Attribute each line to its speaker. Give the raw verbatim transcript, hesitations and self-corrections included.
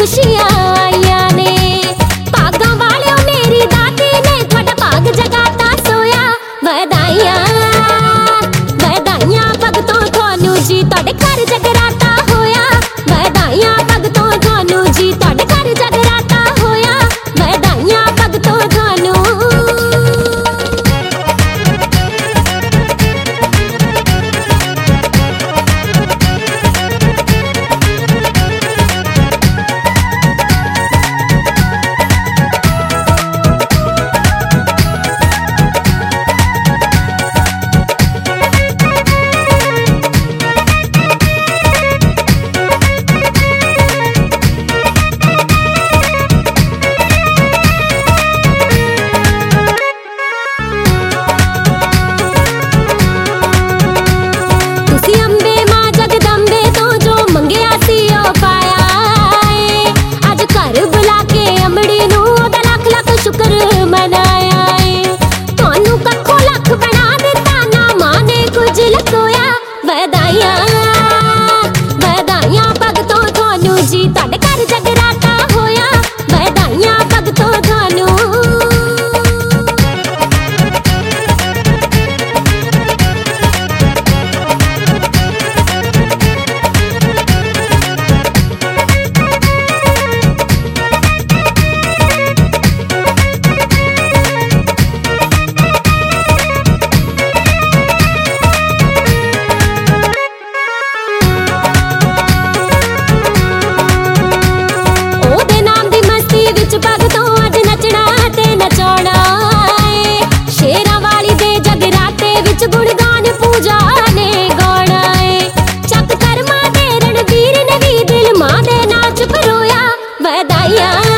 Speaker 1: खुशियां आईया ने। भागां वालियो मेरी दादी ने थोड़ा भाग जगाता सोया। वधाइयां वधाइयां भगतों थानू जी तुहाडे घर जगराता होया। वधाइयां भगतों थानू जी तुहाडे घर जगराता होया। वधाइयां भगतों थानू। वधाइयां वधाइयां भगतों थानू जी तुहाडे घर जगराता होया। वधाइयां भगतों थानू। भगतों अज नचना ते नचाना है। शेरां वाली दे जगराते विच गुणगान पूजा ने गाना है। चक कर्मा दे रणवीर ने भी दिल मां दे नाच परोया। वधाइयां